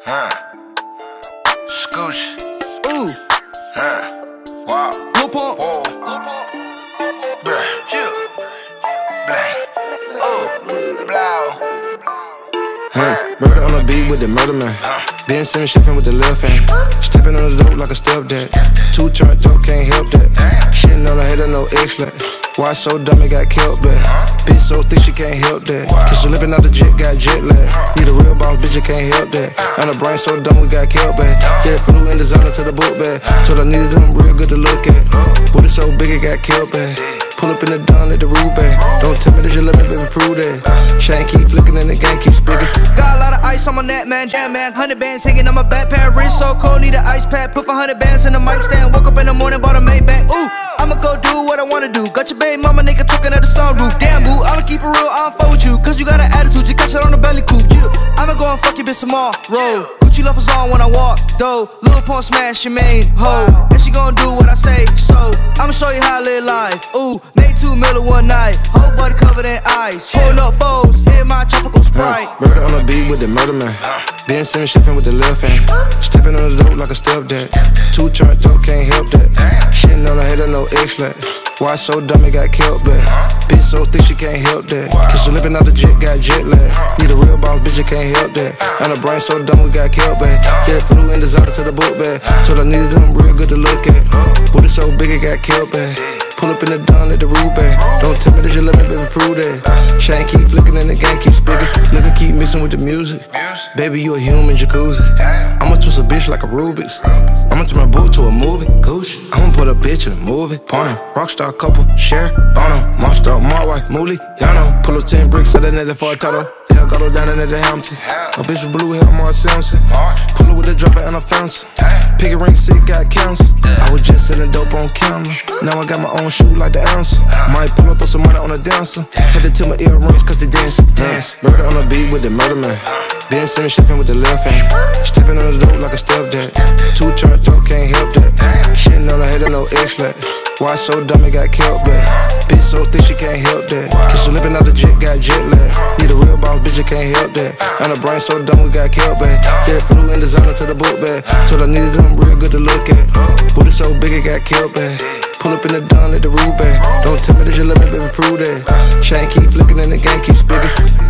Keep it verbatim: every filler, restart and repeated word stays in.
Huh. Scooch. Ooh. Huh. Wow. Lil Pump. Whoa. Bruh. Chill. Blah. Oh. Blow. Huh. Murder on the beat with the murder man. Ben Simmons shipping with the left hand. Stepping on the dope like a stepdad. Two chart dope, can't help that. Shitting on the head of no X-Lack. Why so dumb it got killed back? Bitch so thick she can't help that. Cause she lippin' out the jet, got jet lag. Need a real boss, bitch, you can't help that. And the brain so dumb we got killed back. Jet flew in designer to the book bag. Told I needed them real good to look at. Booty so big it got killed back. Pull up in the dawn, let the rule back. Don't tell me that you let me, baby, prove that. Chain keep flicking and the gang keep speaking. Got a lot of ice on my neck, man, damn man. Hundred bands hanging on my backpack. Wrist so cold, need an ice pack. Put five hundred bands in the mic stand. Woke up in the morning, bought a Maybach. Ooh, I'ma go do what I wanna do. Got your baby mama, nigga, talking at the sunroof. Damn, boo, I'ma keep it real, I don't fuck with you. Cause you got an attitude, you catch it on the belly coupe. Yeah, I'ma go and fuck your bitch tomorrow. Gucci loafers on when I walk, though. Lil Pump smash your main hoe. And she gon' do what I say, so I'ma show you how I live life. Ooh, made two million one night. Whole body covered in ice. Pulling up foes in my tropical Sprite. Uh, murder on the beat with the murder man. Ben Simmons shipping with the left hand. Stepping on the dope like a stepdad. Two chart dope, can't help that. Shitting on the head of no X-Lack. Why so dumb it got killed back? Bitch so thick she can't help that. Cause she lippin' out the jet, got jet lag. Need a real boss, bitch, you can't help that. And the brain so dumb we got killed back. Jet flew in designer to the book bag. Told I needed them real good to look at. Booty so big it got killed back. Pull up in the dawn, let the rule back. Don't tell me that you let me, baby, prove that. Chain keep flicking and the gang keep speaking. Nigga keep mixing with the music. Baby, you a human jacuzzi. I'ma twist a bitch like a Rubik's. I'ma turn my book to a movie. Gucci. I'ma put a bitch in a movie. Porno, rockstar couple, share, Bono, monster, my wife, Mooly, Yano. Pull up ten bricks, set that nigga for a title. Hell got her down in the Hamptons. A bitch with blue hair, Mark Simpson. Pull up with a dropper and a fountain. Pick a ring, sick, got cancer. I was just selling dope on camera. Now I got my own shoe like the ounce. Might pull up, throw some money on a dancer. Had to tell my earrings cause they dance, dance. Murder on the beat with the murder man. Ben Simmons shipping with the left hand. Stepping on the dope like a stepdad. Two chart dope, can't help that. Shitting on the head of no X-Lack. Why so dumb it got killed back? Bitch so thick she can't help that. Cause she lippin' out the jet, got jet lag. Need a real boss, bitch, you can't help that. And the brain so dumb we got killed back. Jet flew in designer to the book bag. Told I needed them real good to look at. Booty so big it got killed back. Pull up in the dawn, let the rule back. Don't tell me that you let me, baby, prove that. Chain keep flicking and the gang keep speaking.